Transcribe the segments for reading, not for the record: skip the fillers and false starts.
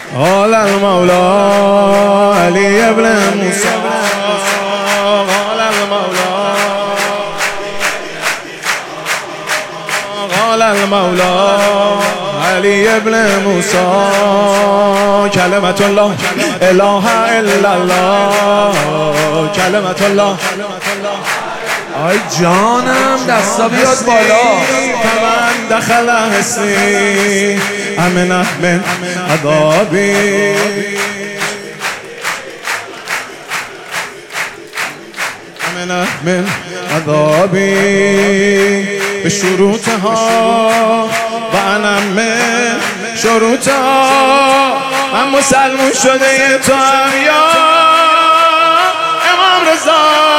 قال المولى علي ابن موسى قال المولى قال المولى علي ابن موسى كلمة الله اله الا الله كلمة الله. آی جانم دستا بیاد بالا. فمن دخل حسنی امن من عذابی امن من عذابی به شروطها و انا من شروطها. من مسلمون شده تو هم یا امام رضا.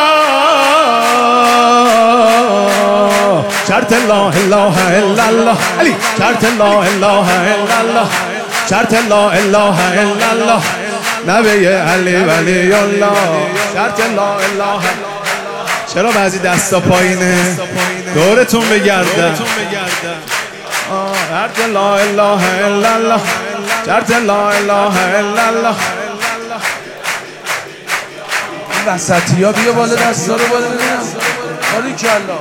شرط لا اله الا الله علی شرط لا اله الا الله شرط لا اله الا الله نبی علی ولی الله شرط لا اله. چرا بعضی دستا پایینه دورتون بگرده. شرط لا اله الا الله شرط لا اله الا الله. این وسطی ها بیا بالا دستا رو بالا ببینم. باریکالله.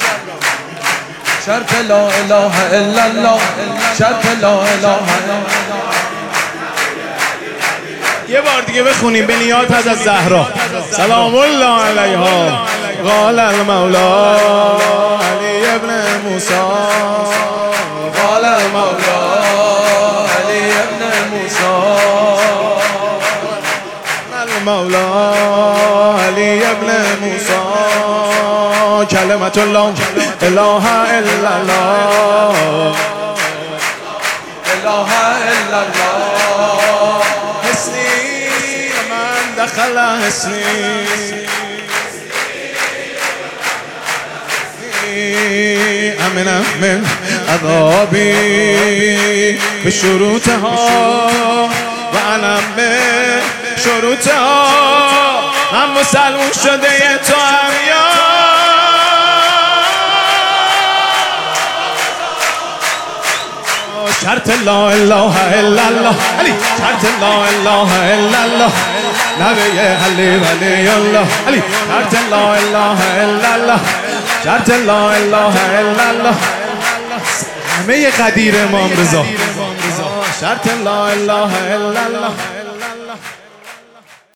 شرط لا اله الا الله شرط لا اله الا الله. یه بار دیگه بخونیم به نیات از زهرا سلام الله علیها. قال المولا علی ابن موسی قال المولا علی ابن موسی المولا علی ابن موسی کلمت الله اله الا الله اله الا الله. حسنی من دخل حسنی امن من عذابی به شروطها و انا من شروطها. من مسلمون شده تو هم یا شرط لا اله الا الله علی شرط لا اله الا الله نبی علی ولی الله علی شرط لا اله الا الله شرط لا اله الا الله. همه قدیر امام رضا شرط لا اله الا الله